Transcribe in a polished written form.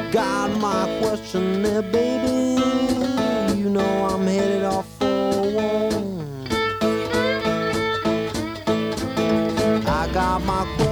got my question there, baby. You know I'm headed off for a walk. I got my question.